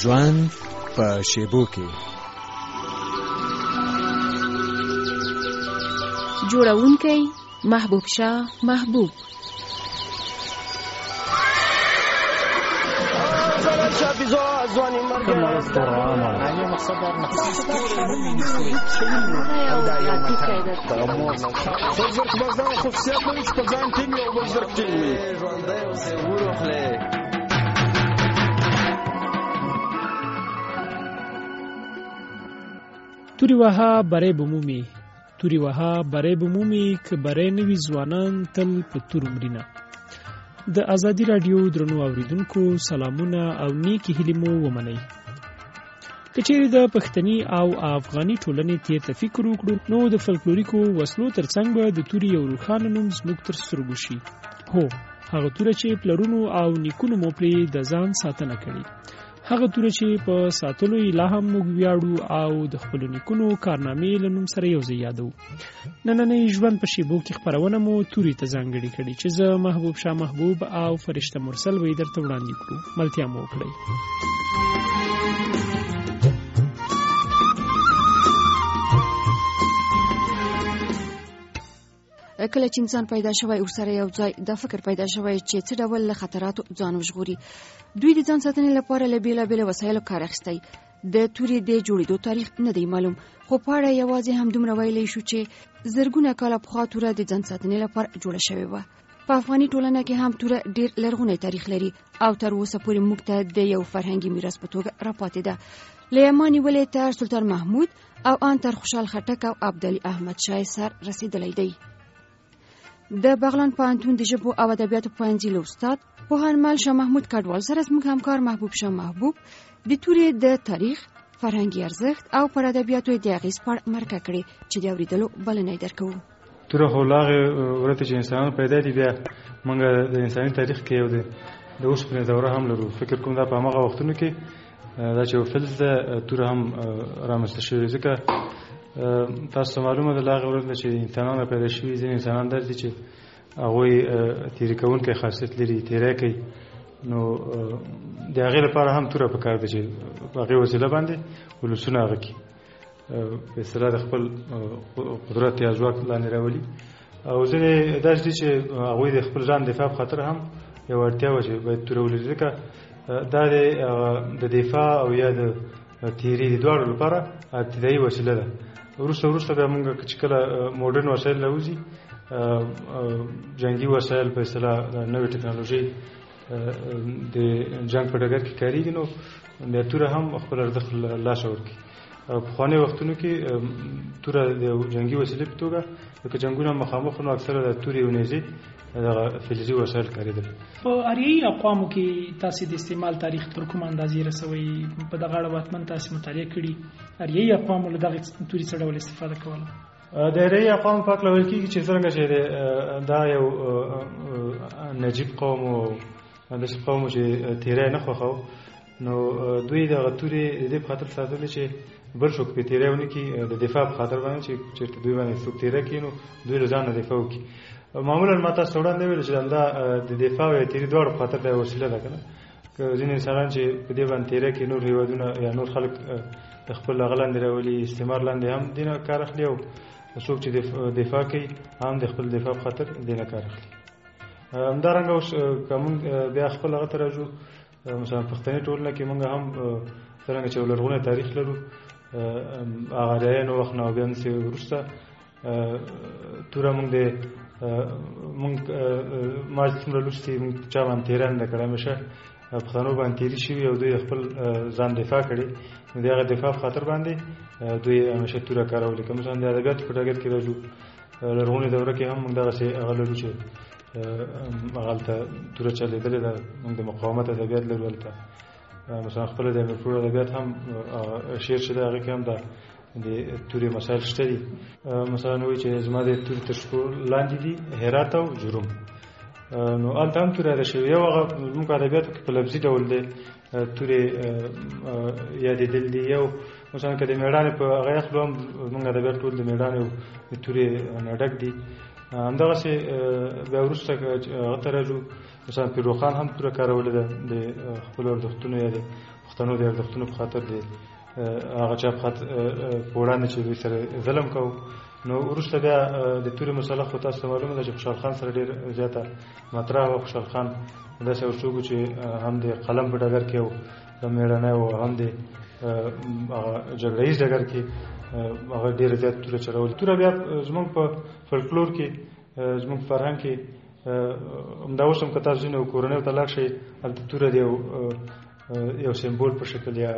ژوند په شیبو کې. جوړونکی محبوب شاه محبوب. توری وها برای بمومی، توری وها برای بمومی که برای نوی ځوانان تل په تور مرینه. د ازادي رادیو درنو اوریدونکو سلامونه او نیکی هیلې مو ومنئ. که چیرې د پښتني او افغاني ټولنې تیر ته فکر وکړو نو د فلکلوریکو وسلو ترڅنګ به د توري یو روښانه نوم زموږ تر سترګو شي. هو، هغه توره چې پلرونو او نیکونو مو پرې د ځان ساتنه کړې، هغه توره چې په ساتلو یې لا هم موږ ویاړو او د خپلو نیکونو کارنامې له نوم سره یو ځای یادو. نننۍ ژوند په شیبو کې خپرونه مو توري ته ځانګړې کړې چې زه محبوب شاه محبوب او فرشته مرسل به یې درته وړاندې کړو. ملتیا مو وکړئ. کله چې انسان پیدا شوی ورسره یو ځای دا فکر پیدا شوی چې څه ډول له خطراتو ځان وژغوري. دوی د ځان ساتنې لپاره له بیلابیلو وسایلو کار اخیستی. د تورې د جوړېدو تاریخ نه دی معلوم، خو په اړه یوازې همدومره ویلی شو چې زرګونه کاله پخوا توره د ځان ساتنې لپاره جوړه شوې وه. په افغاني ټولنه کې هم توره ډېر لرغونی تاریخ لري او تر اوسه پورې موږ ته د یو فرهنګي میراث په توګه راپاتې ده. له یماني ولې تر سلطان محمود او ان تر خوشحال خټک او عبدالي احمد شاه سر رسېدلی دی. د بغلان پوهنتون د ژبو او ادبیاتو پوهنځي له استاد پوهنمل شاه محمود کډوال سره زموږ همکار محبوب شاه محبوب د تورې د تاریخ، فرهنګي ارزښت او پر ادبیاتو د اغېز په اړه مرکه کړې چې د اورېدلو بلنه یې درکوو. توره خو له هغې ورته چې انسانان پیدا دي، بیا موږ د انساني تاریخ کې یو د اوسپنې دوره هم لرو. فکر کوم دا په هماغه وختونو کې دا چې یو فلز ده توره هم رامنځته شوې. ځکه تاسو معلومه ده له هغې ورځ چې انسانان پیدا شوي ځینې انسانان داسې دي چې هغوی تېرې کوونکی خاصیت لري، تېری کوي. نو د هغې لپاره هم توره پکار ده چې په هغې وسیله باندې ولسونه هغه کړي، په اصطلاح د خپل قدرت یا ځواک لاندې راولي. او ځینې داسې دي چې هغوی د خپل ځان دفاع په خاطر هم یو اړتیا وه چې باید توره ولري. ځکه دا د دفاع او یا د تېري د دواړو لپاره ابتدایي وسیله ده. وروسته بیا موږ چې کله موډرن وسایل راوځي، جنگي وسایل په اصطلاح نوې ټکنالوژي د جنگ په ډګر کې کارېږي، نو بیا توره هم خپل ارزښت له لاسه ورکړي. پخواني وختونو کې توره د جنگي وسیلې په توګه لکه جنګونه مخامخ نو اکثره د تورې او نیزې دغه فلزي وسایل کارېدل. په اریایي اقوامو کې تاسې د استعمال تاریخ تر کومه اندازې رسوئ؟ په دغه اړه حتماً تاسې مطالعه کړي. اریایي اقوامو له دغې تورې څه ډول استفاده کوله؟ د اریایي اقوامو په هکله ویل کېږي چې څرنګه چې دا یو نجیب قوم و، داسې قوم و چې تېری نه خوښاو، نو دوی دغه تورې د دې په خاطر ساتلې چې بل څوک پرې تېری ونه کړي، د دفاع په خاطر باندې چې چېرته دوی باندې څوک تېری کړي نو دوی له ځان نه دفاع وکړي. معمولا ما تاسو ته وړاندې ویل چې دا د دفاع او تېري دواړو په خاطر دا وسیله ده که نه. که ځینې انسانان چې په دې باندې تېری کوي، نور هېوادونه یا نور خلک د خپل هغه لاندې راولي، استعمار لاندې هم دې نه کار اخلي، او څوک چې دفاع کوي هم د خپل دفاع په خاطر دې نه کار اخلي. همدارنګه اوس که موږ بیا خپل هغه ته راځو، مثلا پښتني ټولنه کې موږ هم څرنګه چې لرغونی تاریخ لرو، هغه اریایانو وخت نه او بیا نسې وروسته توره موږ ما چې څومره لوستي موږ چا باندې تېری نه ده کړی، همیشه پښتنو باندې تېري شوي او دوی د خپل ځان دفاع کړې. نو د هغه دفاع په خاطر باندې دوی همیشه توره کارولې. که مثلا د ادبیاتو په ډګر کې راځو، لرغونې دوره کې هم موږ دغسې هغه لرو چې هلته توره چلېدلې ده. موږ د مقاومت ادبیات لرو هلته. مثلا خپله د امیر کروړ ادبیات هم شعر چې ده هغې کې هم د تورې مسایل شته دي. مثلا وایي چې زما د تورې تر شپو لاندې دي هرات او جروم، نو هلته هم تورې یاده شوې. یو هغه زموږ ادبیاتو کې په لفظي ډول دی تورې یادېدل دي. یو مثلا که د میړانې په هغه اخلو هم زموږ ادبیات ټول د میړانې او د تورې نه ډک دي. همدغسې بیا وروسته هغه ته راځو، مثلا پیروخان هم توره کارولې ده د خپلو ارزښتونو یا د پښتنو د ارزښتونو په خاطر د هغه چا په وړاندې چې دوی سره ظلم کوو. نو وروسته بیا د تورې مسله خو تاسو ته معلومه ده چې خوشحال خان سره ډېر زیاته مطرح وه. خوشحال خان داسې یو څوک چې هم د قلم په ډګر کې و مېړنی و، هم د جګړه ییز ډګر کې هغه ډېره زیات توره چلولې. توره بیا زموږ په فلکلور کې زموږ په فرهنګ کې همدا اوس هم که تاسو ځینې کورنیو ته لاړ شئ هلته توره د یو سمبول په شکل یا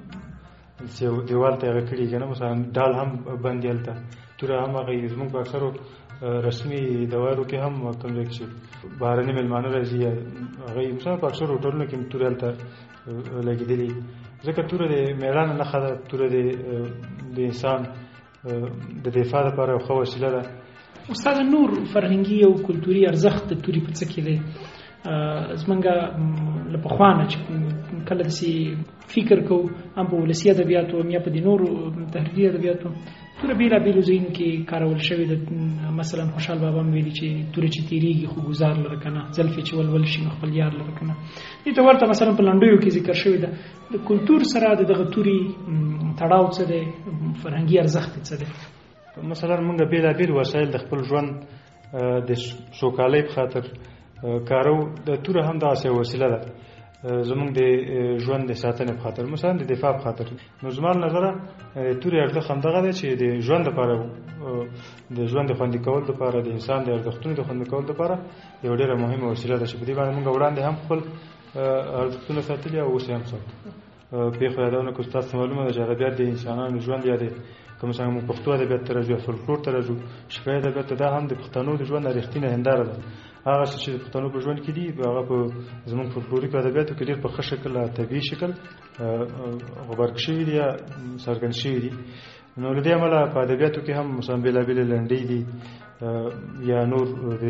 دیوال ته هغه کړي که نه، مثلا ډال هم بند دي هلته، توره هم هغه زموږ په اکثرو رسمي دوایرو کې هم کوم ځای کې چې بهرني مېلمانه راځي هغه مثلا په اکثرو هوټلونو کې تورې هلته لګېدلي. ځکه توره د مېړانې نښه ده، توره د انسان د دفاع لپاره یو ښه وسیله ده. استاد، نور فرهنګي او کلتوري ارزښت د تورې په څه کې دی؟ زمونږ له پخوانه چې کله داسې فکر کوو هم په ولسي ادبیاتو هم یا په د نورو تحریري ادبیاتو توره بېلابېلو ځایونو کې کارول شوې ده. مثلا خوشحال بابا هم ویلي چې توره چې تېرېږي خو ګزار لره که نه، زلفې چې ولول شي نو خپل یار لره که نه. دې ته ورته مثلا په لنډیو کې ذکر شوې ده. د کلتور سره د دغه تورې تړاو څه دی؟ فرهنګي ارزښت څه دی؟ مثلا موږ بېلابېل وسایل د خپل ژوند د سوکالۍ په خاطر کارو. د توره هم دغسې یوه وسیله ده زموږ د ژوند د ساتنې په خاطر، مثلا د دفاع په خاطر. نو زما له نظره تورې ارزښت همدغه دی چې د ژوند لپاره، د ژوند د خوندي کولو لپاره، د انسان د ارزښتونو د خوندي کولو لپاره یو ډېره مهمه وسیله ده چې په دې باندې موږ وړاندې هم خپل ارزښتونه ساتلي او اوس یې هم ساتو. پېښو یادونه کړو، تاسو ته معلومه ده چې ادبیات د انسانانو ژوند یا د که مثلا موږ پښتو ادبیات ته راځو یا فولکلور ته راځو، شفاهي ادبیات ته، دا هم د پښتنو د ژوند رښتینې هنداره ده. هغه څه چې د پښتنو په ژوند کې دي هغه په زموږ فولکلوریکو ادبیاتو کې ډېر په ښه شکل، طبیعي شکل غبرګ شوي دي یا څرګند شوي دي. نو له دې امله په ادبیاتو کې هم مثلا بېلابېلې لنډۍ دي یا نور د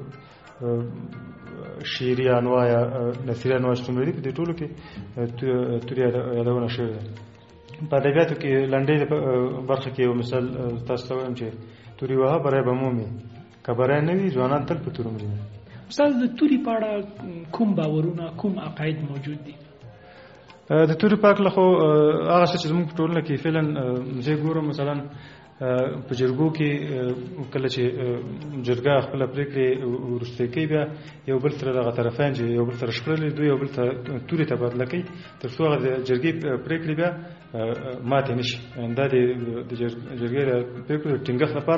شعري انواع یا نثري انواع چې څومره دي، په دې ټولو کې تورې یادونه شوې ده. په ادبیاتو کې لنډۍ برخه کې یو مثال تاسو ته وایم چې تورې وهه بری به مومي، که بری نه وي ځوانان تل په تورو مري. استاد، د تورې په اړه کوم باورونه، کوم عقاید موجود دي؟ د تورې په هکله خو هغه څه چې زموږ په ټولنه کې فعلا زه ګورم، مثلا په جرګو کې کله چې جرګه خپله پرېکړې وروستۍ کوي، بیا یو بل سره دغه طرفین چې یو بل سره شخړلې دوی یو بل ته تورې تبادله کوي تر څو هغه د جرګې پرېکړې بیا ماتې نه شي. دا د جرګې د پرېکړو د ټینګښت لپاره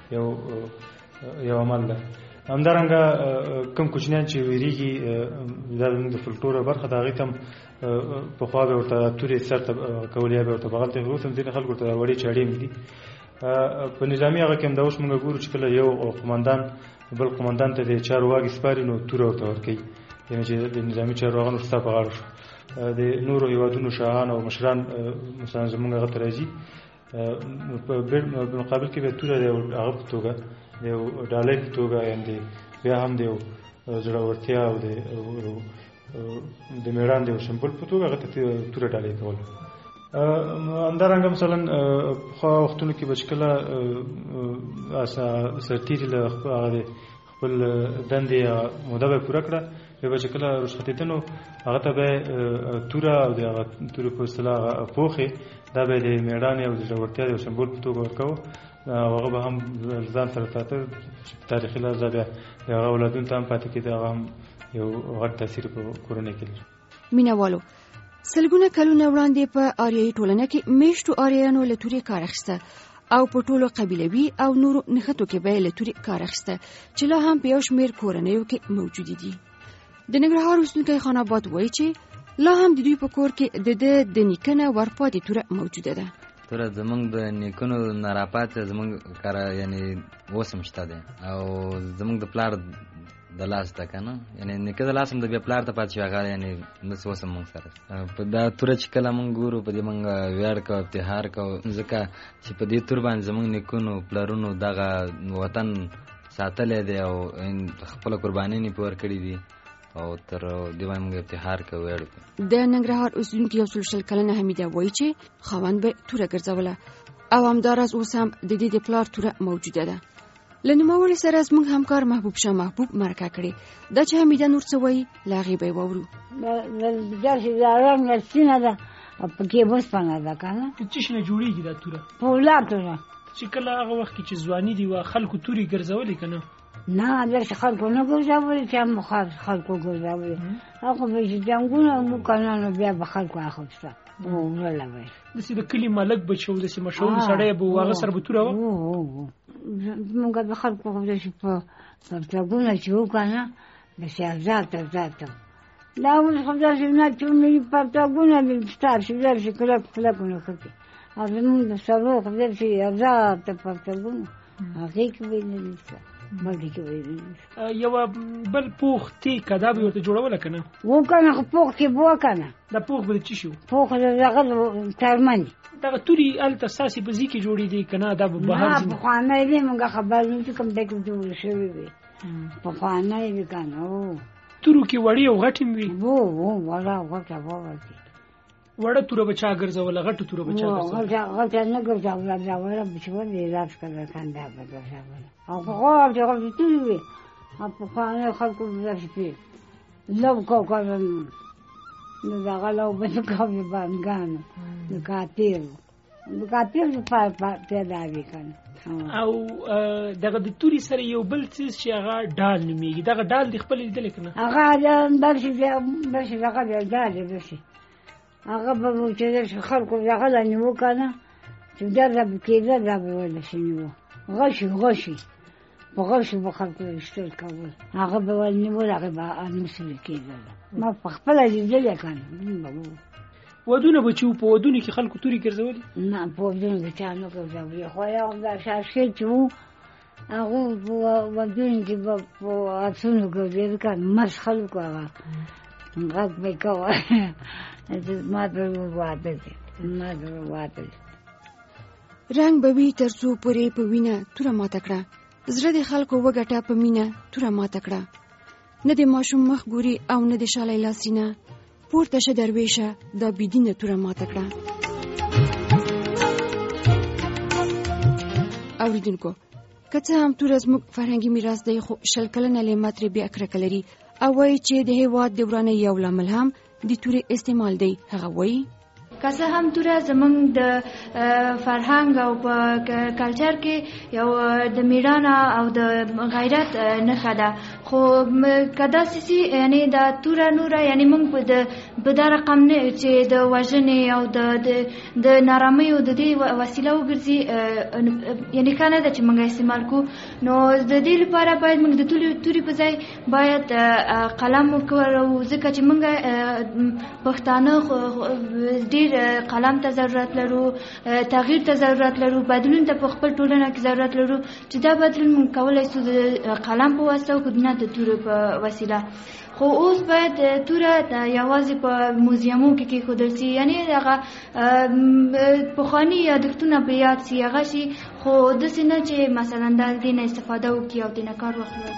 یو عمل ده. همدارنګه کوم کوچنیان چې ویریږي، دا زموږ د فولکلور برخه ده، هغې ته هم پخوا به ورته تورې سر ته کولې یا به ورته بغل ته، اوس هم ځینې خلکو ورته وړې چاړې دي. په نظامي هغه کې هم دا اوس موږ ګورو چې کله یو قمندان بل قمندان ته د چارو واګې سپاري نو توره ورته ورکوي، یعنې چې د نظامي چارواغانو ستا په غاړه شو. د نورو هېوادونو شاهان او مشران مثلا زموږ هغه ته راځي، په مقابل کې به توره د هغه په توګه د یو ډالۍ په توګه، یعنې بیا هم د یو زړورتیا او د میړان د یو سمبول په توګه هغه ته توره ډالۍ کول. همدارنګه مثلا پخوا وختونو کې به چې کله سرتېري له هغه د خپل دندې موده به پوره کړه، بیا به چې کله رخصتېده نو هغه ته به توره او د هغه تورې په اصطلاح پوښې، دا به د میړانې او د زړورتیا د یو سمبول په توګه ورکوه. هغه به هم ځان سره ساته چې په تاریخي لحاظ بیا د هغه اولادونو ته هم پاتې کېده، هغه هم یو غټ تاثیر په کورنۍ کې لري. مینهوالو، سلګونه کلونه وړاندې په آریایي ټولنه کې میشتو آریایانو له تورې کار اخیسته او په ټولو قبیلوي او نورو نښتو کې به یې له تورې کار اخیسته چې لا هم په یو شمېر کورنیو کې موجودې دي. د ننګرهار اوسېدونکی خان آباد وایي چې لا هم د دوی په کور کې د نیکه نه ورپاتې توره موجوده ده. توره زمونږ د نیکونو نه راپاتې زمونږ کاره یعنې اوس هم شته دی او زمونږ د پلار د لاس ده که نه، یعنې نیکه د لاس هم د بیا پلار ته پاتې شو، هغه یعنې داسې اوس هم مونږ سره په دا توره چې کله مونږ ګورو په دې مونږ ویاړ کوو، افتخار کوو، ځکه چې په دې تور باندې زمونږ نیکونو پلارونو دغه وطن ساتلی دی او خپله قربانۍ پې ورکړي دي او تر دې باندې موږ افتخار کوو، ویاړ کوو. د ننګرهار اوسېدونکي 100 کلنه حمیده وایي چې خاوند به توره ګرځوله او همداراز اوس هم د دې د پلار توره موجوده ده. له نوموړي سره زموږ همکار محبوب شاه محبوب مرکه کړې. دا چې حمیده نور څه وایي له هغې به یې واورو. داسې د رنګ سپینه ده او پکې اوسپنه ده که نه. د څه شي نه جوړېږي دا توره؟ پولاد توره چې کله هغه وخت کې چې ځواني دي وه خلکو تورې ګرځولې که نه؟ نه داسې خلکو نه ګرځولې چې هم خلکو ګرځولې. هغه به چې جنګونه مو که نه نو بیا به خلکو اخیسته وړله به یې. داسې د کلي ملک به چې و داسې مشهور سړی به و هغه سره به توره وه؟ زمونږ د خلکو خو داسې په پرتګونه چې و که نه داسې ازاد دا اوس خو داسې نه چې ملي پرتګونه دي ستا چې داسې کلکونه ښکي او زمونږ د سرو خو داسې ازاد پرتګونه هغې کې به یې نه دي شته بلکې کې به یې نه دي شته. یوه بل پوخ تیکه دا به یې ورته جوړوله که نه؟ و که نه خو پوخ کې به و که نه. دا پوخ به د څه شي و؟ پوخ د دغه ترمن دغه تورې هلته ستاسې په ځي کې جوړېدې که نه دا به بهر ځي؟ نه پخوانی دی مونږ خبر نه چې کوم ځای کې جوړې شوې وي. پخوانی وي که نه تورو کې وړې او غټې م وي؟ وړه غټه وغټې. وړه توره به چا ګرځوله غټه توره به چا ګرځوله؟ غټه نه ګرځوله دا وړه به چې ولې راز کړه کنده به ګرځوله او غټې تورې وي. او پخوانی خلکو به داسې پې لو کوکړل نو دغه لو به نه کوي بانګانو د کاپیرو پیدا وي که نه. او دغه د تورې سره یو بل څیز چې هغه ډال نومېږي دغه ډال دې خپل لیدلی که نه؟ هغه داسې دغه دی ډال دی داسې هغه به چې داسې خلکو دغه له نیو که نه چې دا به کېده دا به وداسې نیو غشي په غشو به خلکو ویشتل کول هغه به ونیول هغې به المسلې کېدله. ما په خپله لیدلی که نه. ودونه به چې و په ودونو کې خلکو تورې ګرځولې؟ نه په ودونو کې چا نه ګرځولې خو یو دا شاشې چې وو هغه په ودونو کې به په عکسونو ګرځېده که نه مست خلکو هغه غږ به یې کوه زما در واده دی زما در واده دی. رنګ به وي تر څو پورې په وینه توره ماته کړه. زړه د خلکو وګټه په مینه توره ماته کړه. نه د ماشوم مخ ګوري او نه د شالی لاسینه پورته شه درویشه دا بېدینه توره ماته کړه. اوریدونکو که څه هم توره زموږ فرهنګي میراث دی خو شل کلنه لیمه ترې بې کرکه لري او وایي چې د هېواد د ورانۍ یو لامل هم د تورې استعمال دی. هغه وایي که څه هم توره زموږ د فرهنګ او په کلچر کې یو د میړانه او د غیرت نښه ده خو که داسې سي یعنې دا توره نوره یعنې موږ په دا رقم نه چې د وژنې او د نارامیو د دې وسیله وګرځي یعنې ښه نه ده چې موږ استعمال کړو. نو د دې لپاره باید موږ د تورې په ځای باید قلم وکاروو ځکه چې موږ پښتانه ډېر قلم ته ضرورت لرو تغییر ته ضرورت لرو بدلون ته په خپل ټولنه کې ضرورت لرو چې دا بدلون موږ کولی شو د قلم په واسطه او نه د تورې په وسیله. خو اوس باید توره یوازې په موزیمو کې کېښودل سي یعنې هغه پخواني یادښتونه په یاد سي هغه شي خو داسې نه چې مثلا د دې نه استفاده وکړي او دې نه کار واخلي.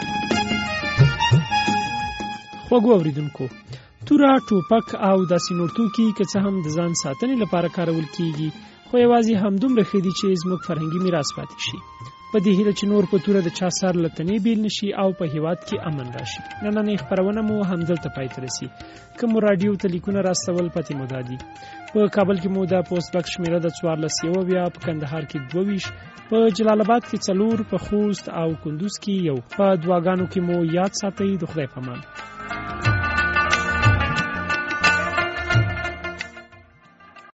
خوږو اوریدونکو توره ټوپک او داسې نور توکي که څه هم د ځان ساتنې لپاره کارول کیږي خو یوازې همدومره ښه دي چې زموږ فرهنګي میراث پاتې شي. په دې هیله چې نور په توره د چا سر له تنې بیل نشي او په هیواد کې امن راشي. نننۍ خپرونه مو همدلته پای ته رسي. که مو راډیو ته لیکونه راستول پتې مو دا دي: په کابل کې مو د پوسټ بکس شمېره د 14 په کندهار کې 22 په جلال آباد کې 4 په خوست او کندوز کې 1 په دواګانو کې مو یاد ساتئ. د خدای په امان.